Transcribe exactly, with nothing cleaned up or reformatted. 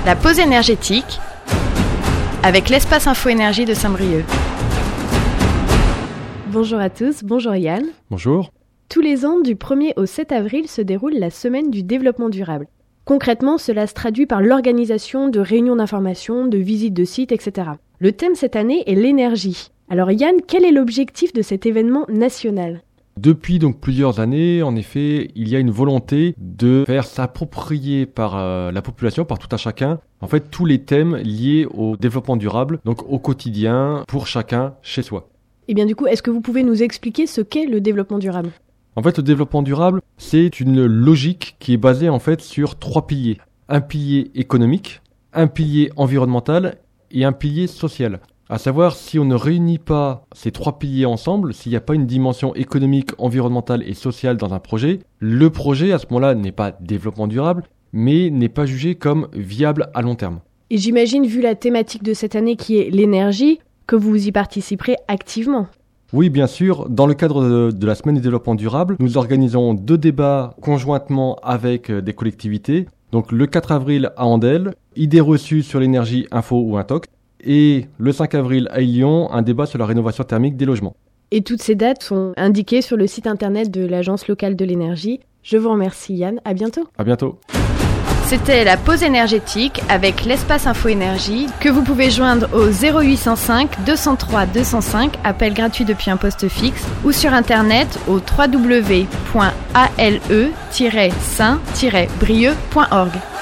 La pause énergétique avec l'espace Info Énergie de Saint-Brieuc. Bonjour à tous, bonjour Yann. Bonjour. Tous les ans, du premier au sept avril, se déroule la semaine du développement durable. Concrètement, cela se traduit par l'organisation de réunions d'information, de visites de sites, et cetera. Le thème cette année est l'énergie. Alors Yann, quel est l'objectif de cet événement national ? Depuis donc plusieurs années, en effet, il y a une volonté de faire s'approprier par euh, la population, par tout un chacun, en fait, tous les thèmes liés au développement durable, donc au quotidien, pour chacun, chez soi. Et bien du coup, est-ce que vous pouvez nous expliquer ce qu'est le développement durable ? En fait, le développement durable, c'est une logique qui est basée en fait sur trois piliers. Un pilier économique, un pilier environnemental et un pilier social. À savoir, si on ne réunit pas ces trois piliers ensemble, s'il n'y a pas une dimension économique, environnementale et sociale dans un projet, le projet, à ce moment-là, n'est pas développement durable, mais n'est pas jugé comme viable à long terme. Et j'imagine, vu la thématique de cette année qui est l'énergie, que vous y participerez activement. Oui, bien sûr. Dans le cadre de, de la semaine du développement durable, nous organisons deux débats conjointement avec des collectivités. Donc le quatre avril à Andelle, idées reçues sur l'énergie, info ou intox. Et le cinq avril à Lyon, un débat sur la rénovation thermique des logements. Et toutes ces dates sont indiquées sur le site internet de l'Agence locale de l'énergie. Je vous remercie Yann, à bientôt. À bientôt. C'était la pause énergétique avec l'espace Info Énergie que vous pouvez joindre au zéro huit cent cinq deux cent trois deux cent cinq, appel gratuit depuis un poste fixe, ou sur internet au w w w point a l e tiret saint tiret brieuc point org.